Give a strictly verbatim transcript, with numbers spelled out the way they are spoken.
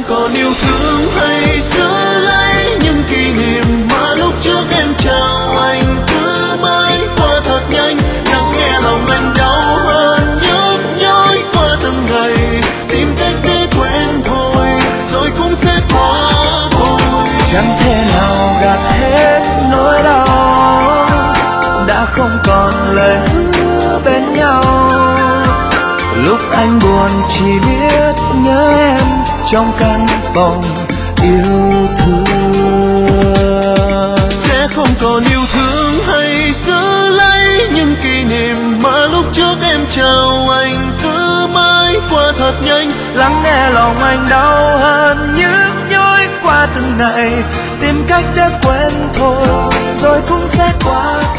còn yêu thương hay giữ lấy những kỷ niệm mà lúc trước em chào anh cứ mãi qua thật nhanh, lắng nghe lòng anh đau hơn nhức nhối qua từng ngày, tìm cách để quên thôi rồi cũng sẽ qua thôi. Chẳng thể nào gạt hết nỗi đau, đã không còn lời hứa bên nhau. Lúc anh buồn chỉ biết nhớ em trong căn phòng yêu thương. Sẽ không còn yêu thương hay giữ lấy những kỷ niệm mà lúc trước em chào anh cứ mãi qua thật nhanh, Lắng nghe lòng anh đau hơn nhức nhối qua từng ngày, tìm cách để quên thôi rồi cũng sẽ qua.